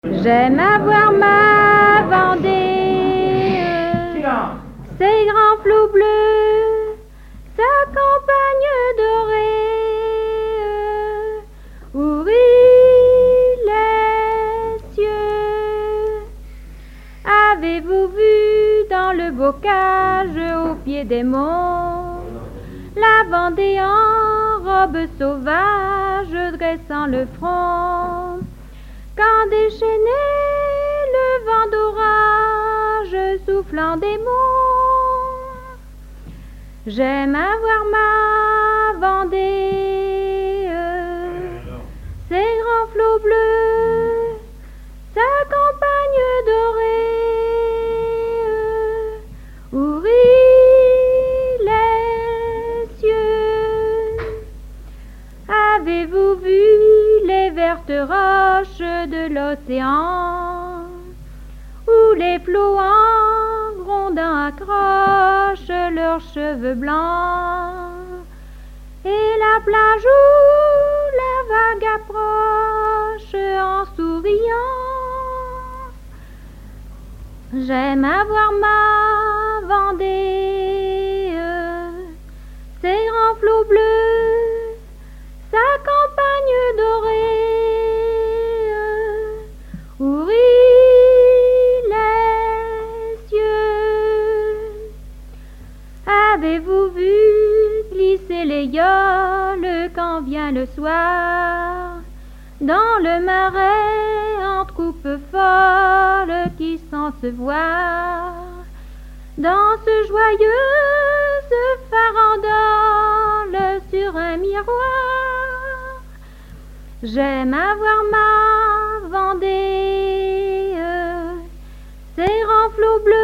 J'aime avoir ma Vendée, ses grands flots bleus, sa campagne dorée, où rient les cieux. Avez-vous vu dans le bocage au pied des monts la Vendée en robe sauvage dressant le front? Quand déchaîné le vent d'orage soufflant des monts, j'aime avoir ma Vendée, ses grands flots bleus, sa campagne dorée, où rient les cieux. Avez-vous vu les vertes roches de l'océan, où les flots en grondant accrochent leurs cheveux blancs, et la plage où la vague approche en souriant? J'aime avoir ma Vendée, ses grands flots bleus, sa campagne dorée, où rient les cieux. Avez-vous vu glisser les yolles quand vient le soir, dans le marais en troupes folles qui sans se voir, dansent joyeuses farandoles sur un miroir? J'aime avoir ma Vendée, ses grands flots bleus,